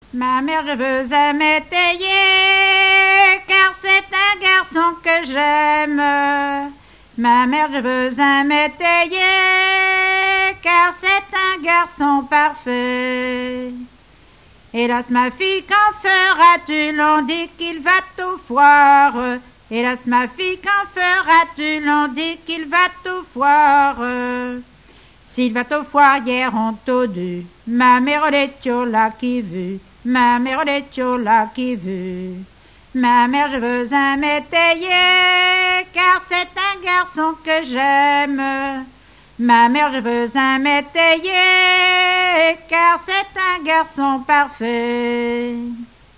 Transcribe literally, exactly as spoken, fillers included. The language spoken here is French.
Ma mère, je veux un métayer, car c'est un garçon que j'aime. Ma mère, je veux un métayer, car c'est un garçon parfait. Hélas, ma fille, qu'en feras-tu? L'on dit qu'il va tout foire. Hélas, ma fille, qu'en feras-tu? L'on dit qu'il va tout foire. S'il va tout foire, hier on t'a dû. Ma mère, les tchola qui veut. Ma mère, les tchola qui veut. Ma mère, je veux un métayer, car c'est un garçon que j'aime. Ma mère, je veux un métayer, car c'est un garçon parfait.